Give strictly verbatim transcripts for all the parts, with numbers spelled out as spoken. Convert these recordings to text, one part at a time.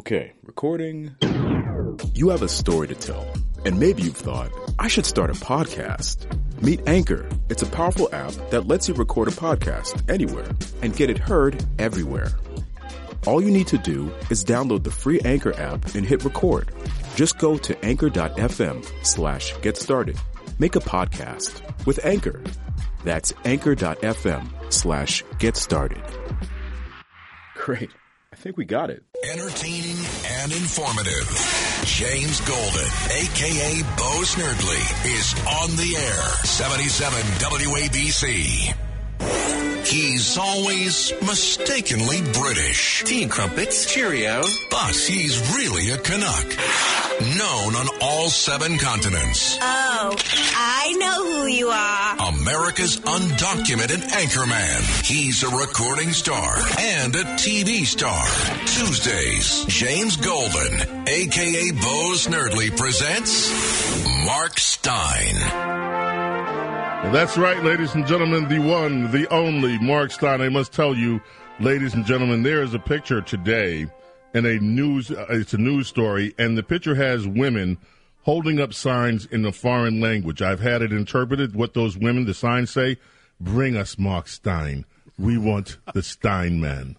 Okay, recording. You have a story to tell, and maybe you've thought, I should start a podcast. Meet Anchor. It's a powerful app that lets you record a podcast anywhere and get it heard everywhere. All you need to do is download the free Anchor app and hit record. Just go to anchor.fm slash get started. Make a podcast with Anchor. That's anchor.fm slash get started. Great. I think we got it. Entertaining and informative. James Golden, a k a. Bo Snerdley, is on the air. seventy-seven W A B C. He's always mistakenly British. Tea and crumpets. Cheerio. But he's really a Canuck. Known on all seven continents. Oh, I know who you are. America's undocumented anchorman. He's a recording star and a T V star. Tuesdays, James Golden, a k a. Bo Snerdley, presents Mark Stein. That's right, ladies and gentlemen, the one, the only Mark Stein. I must tell you, ladies and gentlemen, there is a picture today in a news, uh, it's a news story, and the picture has women holding up signs in a foreign language. I've had it interpreted what those women, the signs say, bring us Mark Stein. We want the Stein man.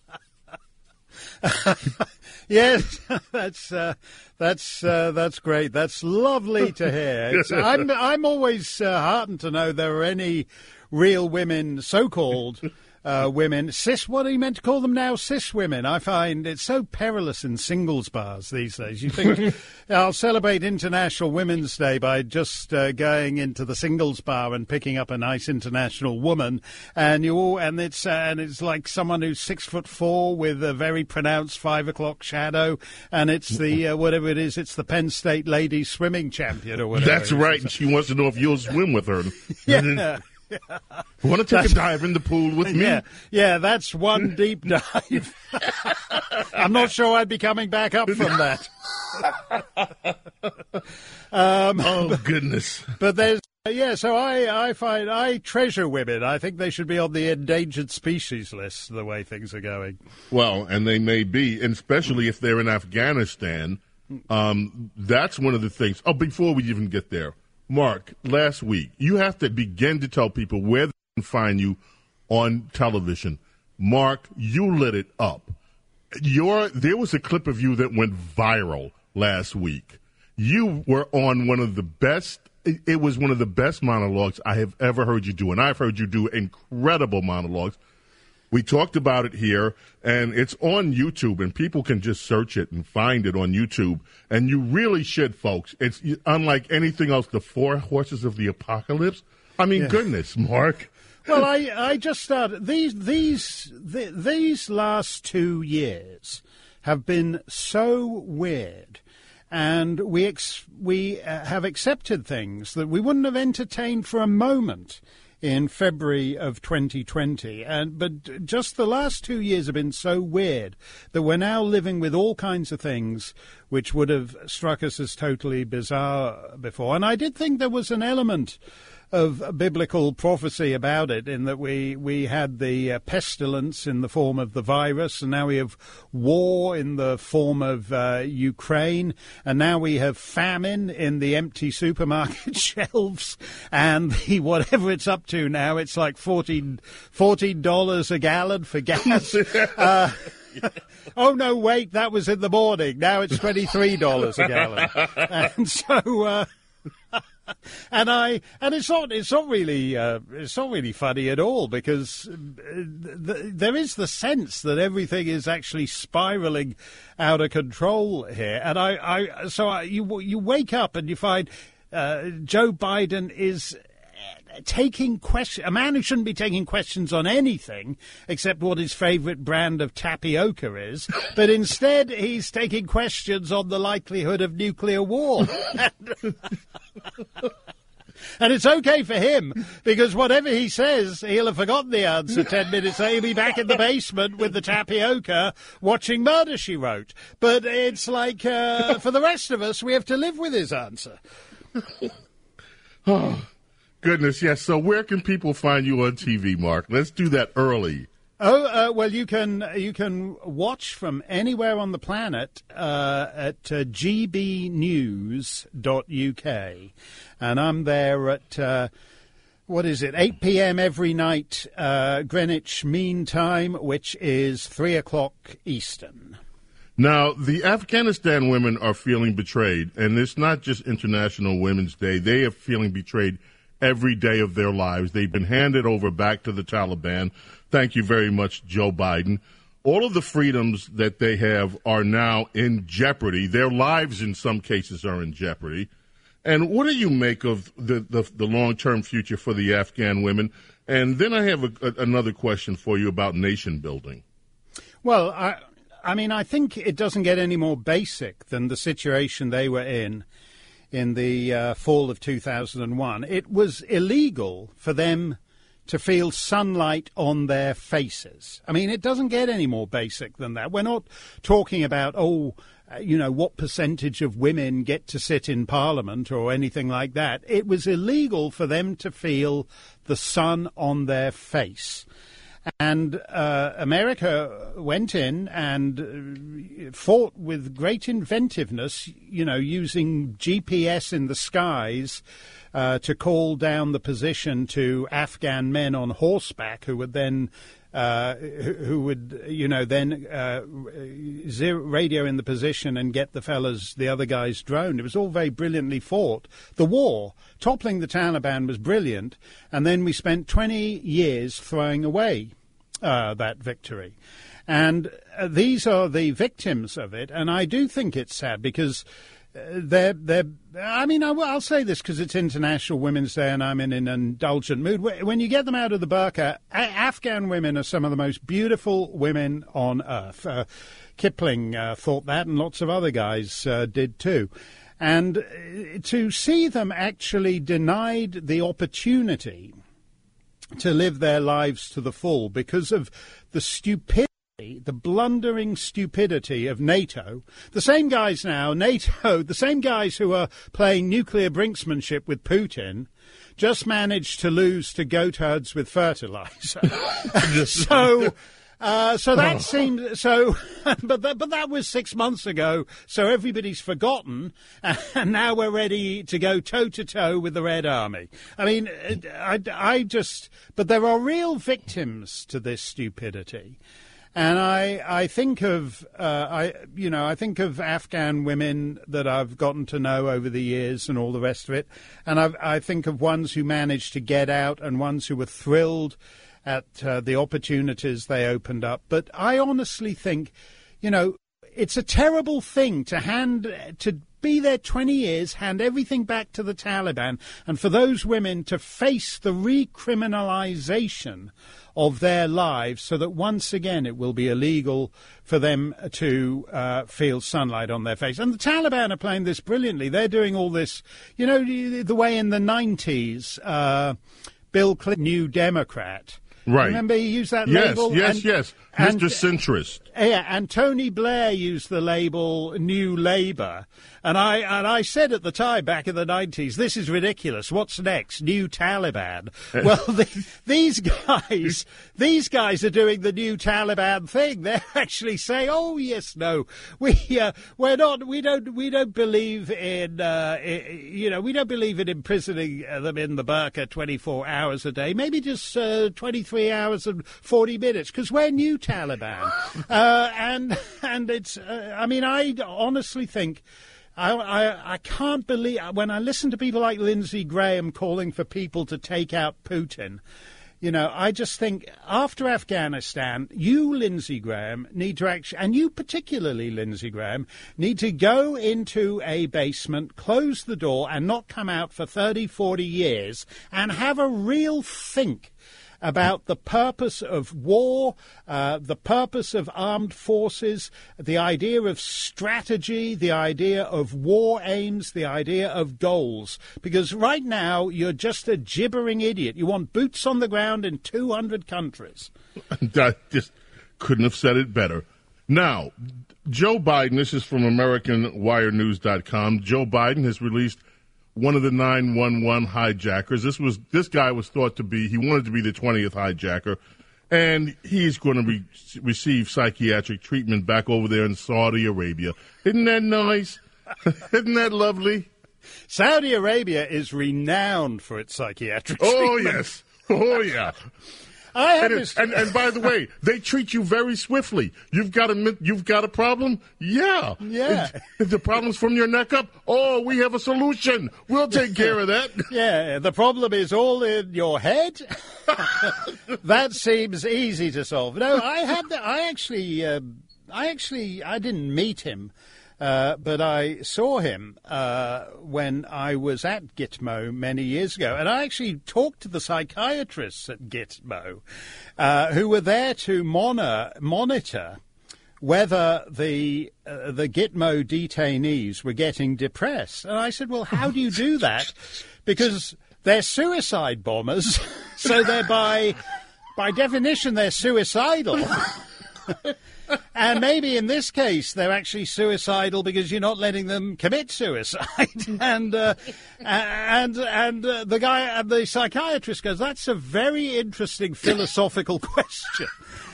Yes, that's uh, that's uh, that's great. That's lovely to hear. It's, I'm I'm always uh, heartened to know there are any real women, so-called uh, women, cis. What are you meant to call them now? Cis women. I find it's so perilous in singles bars these days. You think I'll celebrate International Women's Day by just uh, going into the singles bar and picking up a nice international woman, and you all, and it's uh, and it's like someone who's six foot four with a very pronounced five o'clock shadow, and it's the uh, whatever it is, it's the Penn State ladies swimming champion or whatever. That's right, and she wants to know if you'll swim with her. Yeah. Want to take that's, a dive in the pool with me? Yeah, yeah, that's one deep dive. I'm not sure I'd be coming back up from that. um, oh, goodness. But there's, yeah, so I, I find, I treasure women. I think they should be on the endangered species list, the way things are going. Well, and they may be, and especially if they're in Afghanistan. Um, that's one of the things. Oh, before we even get there. Mark, last week, you have to begin to tell people where they can find you on television. Mark, you lit it up. Your, there was a clip of you that went viral last week. You were on one of the best, it was one of the best monologues I have ever heard you do, and I've heard you do incredible monologues. We talked about it here, and it's on YouTube, and people can just search it and find it on YouTube. And you really should, folks. It's unlike anything else, the Four Horses of the Apocalypse. I mean, yeah. Goodness, Mark. Well, I, I just started. These, these, the, these last two years have been so weird. And we, ex, we uh, have accepted things that we wouldn't have entertained for a moment in February of twenty twenty. And but just the last two years have been so weird that we're now living with all kinds of things which would have struck us as totally bizarre before. And I did think there was an element of biblical prophecy about it, in that we, we had the uh, pestilence in the form of the virus, and now we have war in the form of uh, Ukraine, and now we have famine in the empty supermarket shelves, and the, whatever it's up to now, it's like fourteen dollars a gallon for gas. uh, oh, no, wait, that was in the morning. Now it's twenty-three dollars a gallon. And so... Uh, And I and it's not it's not really uh, it's not really funny at all, because th- there is the sense that everything is actually spiraling out of control here. And I, I so I, you you wake up and you find uh, Joe Biden is taking question a man who shouldn't be taking questions on anything except what his favorite brand of tapioca is, but instead he's taking questions on the likelihood of nuclear war. And it's okay for him, because whatever he says, he'll have forgotten the answer ten minutes later. He'll be back in the basement with the tapioca watching Murder, She Wrote. But it's like, uh, for the rest of us, we have to live with his answer. Oh, goodness, yes. So where can people find you on T V, Mark? Let's do that early. Oh, uh, well, you can you can watch from anywhere on the planet uh, at uh, g b news dot u k, and I'm there at uh, what is it, eight p.m. every night, uh, Greenwich Mean Time, which is three o'clock Eastern. Now, the Afghanistan women are feeling betrayed, and it's not just International Women's Day. They are feeling betrayed every day of their lives. They've been handed over back to the Taliban. Thank you very much, Joe Biden. All of the freedoms that they have are now in jeopardy. Their lives, in some cases, are in jeopardy. And what do you make of the, the, the long-term future for the Afghan women? And then I have a, a, another question for you about nation building. Well, I... I mean, I think it doesn't get any more basic than the situation they were in in the uh, fall of two thousand one. It was illegal for them to feel sunlight on their faces. I mean, it doesn't get any more basic than that. We're not talking about, oh, uh, you know, what percentage of women get to sit in Parliament or anything like that. It was illegal for them to feel the sun on their face. And uh, America went in and uh, fought with great inventiveness, you know, using G P S in the skies uh, to call down the position to Afghan men on horseback who would then, uh, who, who would, you know, then uh, zero, radio in the position and get the fellas, the other guys droned. It was all very brilliantly fought. The war, toppling the Taliban, was brilliant, and then we spent twenty years throwing away uh, that victory. And uh, these are the victims of it, and I do think it's sad because uh, they're, they're, I mean, I, I'll say this because it's International Women's Day and I'm in an indulgent mood. When you get them out of the burqa, a- Afghan women are some of the most beautiful women on earth. Uh, Kipling uh, thought that, and lots of other guys uh, did too. And uh, to see them actually denied the opportunity to live their lives to the full because of the stupidity, the blundering stupidity of NATO. The same guys now, NATO, the same guys who are playing nuclear brinksmanship with Putin, just managed to lose to goat herds with fertilizer. so... Uh, so that seemed so, but that, but that was six months ago. So everybody's forgotten, and now we're ready to go toe to toe with the Red Army. I mean, I, I just, but there are real victims to this stupidity, and I, I think of, uh, I, you know, I think of Afghan women that I've gotten to know over the years and all the rest of it, and I've, I think of ones who managed to get out and ones who were thrilled at uh, the opportunities they opened up. But I honestly think, you know, it's a terrible thing to hand, to be there twenty years, hand everything back to the Taliban, and for those women to face the recriminalization of their lives so that once again it will be illegal for them to uh, feel sunlight on their face. And the Taliban are playing this brilliantly. They're doing all this, you know, the way in the nineties, uh, Bill Clinton, New Democrat. Right. Remember he used that yes, label? Yes, and, yes, yes. Mister Centrist. Yeah, and Tony Blair used the label New Labour. And I and I said at the time, back in the nineties, this is ridiculous. What's next? New Taliban. Well, the, these guys, these guys are doing the new Taliban thing. They're actually saying, "Oh yes, no, we uh, we're not. We don't. We don't believe in. Uh, you know, we don't believe in imprisoning them in the burqa twenty-four hours a day. Maybe just uh, twenty-three hours and forty minutes, because we're new Taliban." uh, and and it's. Uh, I mean, I honestly think. I, I, I can't believe, when I listen to people like Lindsey Graham calling for people to take out Putin, you know, I just think after Afghanistan, you, Lindsey Graham, need to actually, and you particularly, Lindsey Graham, need to go into a basement, close the door, and not come out for thirty, forty years, and have a real think about the purpose of war, uh, the purpose of armed forces, the idea of strategy, the idea of war aims, the idea of goals. Because right now, you're just a gibbering idiot. You want boots on the ground in two hundred countries. I just couldn't have said it better. Now, Joe Biden, this is from American Wire News dot com. Joe Biden has released one of the nine one one hijackers. This was this guy was thought to be, he wanted to be the twentieth hijacker. and he's going to re- receive psychiatric treatment back over there in Saudi Arabia. Isn't that nice? Isn't that lovely? Saudi Arabia is renowned for its psychiatric treatment. Oh, yes. Oh, yeah. I have and, this... it, and, and by the way, they treat you very swiftly. You've got a you've got a problem? Yeah. Yeah. If, if the problem's from your neck up, oh, we have a solution. We'll take care of that. Yeah, the problem is all in your head. That seems easy to solve. No, I had the, I actually, uh, I actually, I didn't meet him. Uh, but I saw him uh, when I was at Gitmo many years ago, and I actually talked to the psychiatrists at Gitmo, uh, who were there to monitor, monitor whether the uh, the Gitmo detainees were getting depressed. And I said, well, how do you do that? Because they're suicide bombers, so they're by by definition they're suicidal. And maybe in this case they're actually suicidal because you're not letting them commit suicide. and uh, and and uh, the guy, and the psychiatrist goes, "That's a very interesting philosophical question."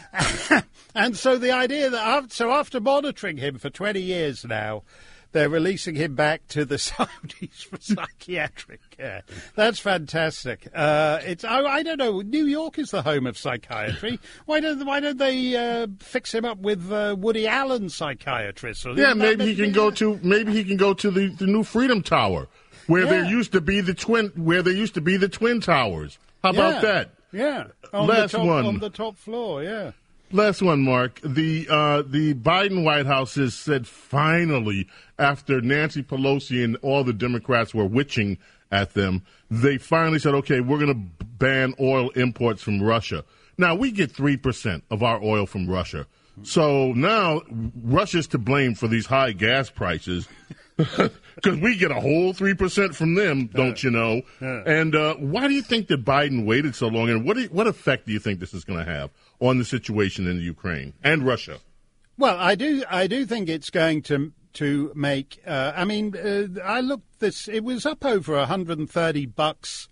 And so the idea that after, so after monitoring him for twenty years now, they're releasing him back to the Saudis for psychiatric care. That's fantastic. Uh, it's I, I don't know. New York is the home of psychiatry. Why don't Why don't they uh, fix him up with uh, Woody Allen psychiatrists? Or yeah, maybe he can go to maybe he can go to the, the new Freedom Tower, where yeah. there used to be the twin where there used to be the twin towers. How yeah. about that? Yeah, on last the top, one on the top floor. Yeah. Last one, Mark. The uh, the Biden White House has said finally, after Nancy Pelosi and all the Democrats were witching at them, they finally said, okay, we're going to ban oil imports from Russia. Now, we get three percent of our oil from Russia. So now Russia's to blame for these high gas prices because we get a whole three percent from them, don't you know? Yeah. And uh, why do you think that Biden waited so long, and what do you, what effect do you think this is going to have on the situation in Ukraine and Russia? Well, I do I do think it's going to to make. Uh, I mean, uh, I looked this. It was up over one hundred thirty bucks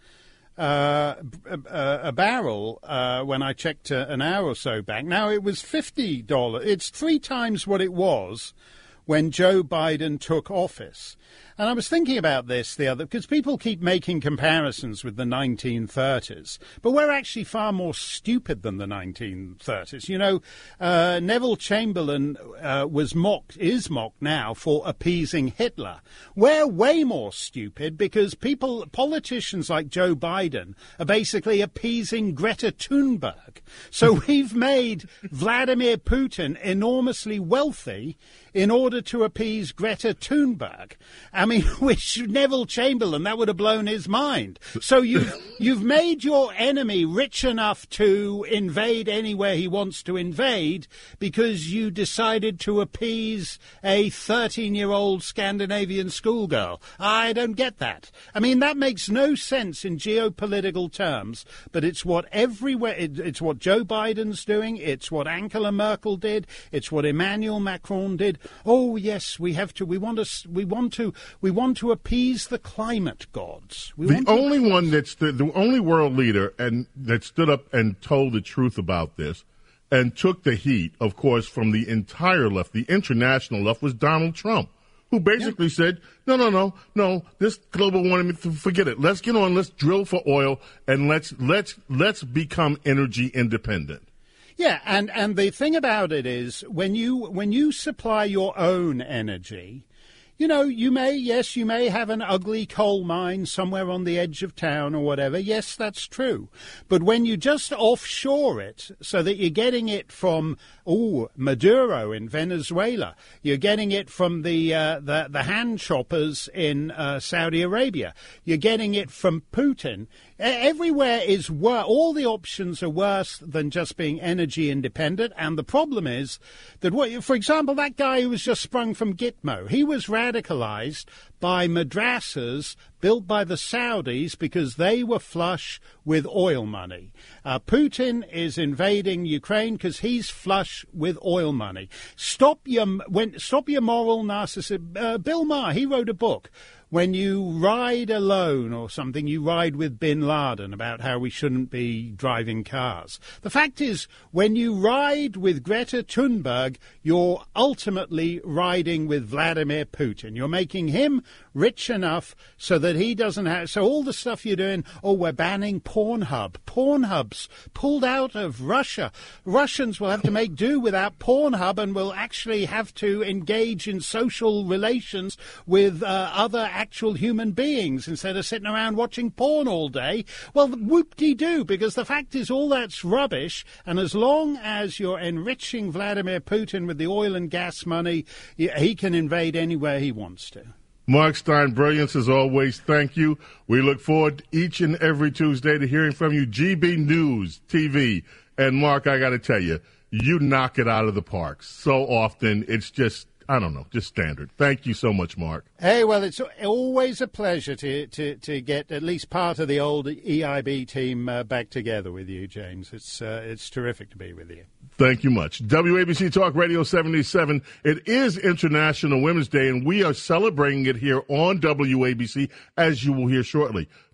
uh, a, a barrel uh, when I checked uh, an hour or so back. Now it was fifty dollars. It's three times what it was when Joe Biden took office. And I was thinking about this the other, because people keep making comparisons with the nineteen thirties, but we're actually far more stupid than the nineteen thirties. You know, uh, Neville Chamberlain uh, was mocked, is mocked now for appeasing Hitler. We're way more stupid because people, politicians like Joe Biden are basically appeasing Greta Thunberg. So we've made Vladimir Putin enormously wealthy in order to appease Greta Thunberg. I mean, which Neville Chamberlain, that would have blown his mind. So you've, you've made your enemy rich enough to invade anywhere he wants to invade because you decided to appease a thirteen-year-old Scandinavian schoolgirl. I don't get that. I mean, that makes no sense in geopolitical terms, but it's what everywhere, it, it's what Joe Biden's doing, it's what Angela Merkel did, it's what Emmanuel Macron did. Oh, yes, we have to, we want to, we want to, we want to appease the climate gods. We the to... only one that's the, the only world leader and that stood up and told the truth about this and took the heat, of course, from the entire left, the international left, was Donald Trump, who basically yeah. said, no, no, no, no, this global warming, forget it. Let's get on, let's drill for oil, and let's let's let's become energy independent. Yeah, and, and the thing about it is when you when you supply your own energy, you know, you may, yes, you may have an ugly coal mine somewhere on the edge of town or whatever. Yes, that's true. But when you just offshore it so that you're getting it from, oh, Maduro in Venezuela, you're getting it from the uh, the, the hand choppers in uh, Saudi Arabia, you're getting it from Putin. Everywhere is worse. All the options are worse than just being energy independent. And the problem is that, what, for example, that guy who was just sprung from Gitmo, he was radicalized by madrasas built by the Saudis because they were flush with oil money. Uh, Putin is invading Ukraine because he's flush with oil money. Stop your when, stop your moral narcissism. Uh, Bill Maher, he wrote a book. when you ride alone or something, you ride with Bin Laden about how we shouldn't be driving cars. The fact is, when you ride with Greta Thunberg, you're ultimately riding with Vladimir Putin. You're making him rich enough so that he doesn't have... So all the stuff you're doing, oh, we're banning Pornhub. Pornhub's pulled out of Russia. Russians will have to make do without Pornhub and will actually have to engage in social relations with uh, other actual human beings instead of sitting around watching porn all day. Well, whoop-de-doo, because the fact is all that's rubbish, and as long as you're enriching Vladimir Putin with the oil and gas money, he can invade anywhere he wants to. Mark Steyn, brilliance as always. Thank you. We look forward each and every Tuesday to hearing from you. G B News T V. And Mark, I got to tell you, you knock it out of the park so often. It's just, I don't know, just standard. Thank you so much, Mark. Hey, well, it's always a pleasure to, to, to get at least part of the old E I B team uh, back together with you, James. It's uh, it's terrific to be with you. Thank you much. W A B C Talk Radio seventy-seven. It is International Women's Day, and we are celebrating it here on W A B C, as you will hear shortly.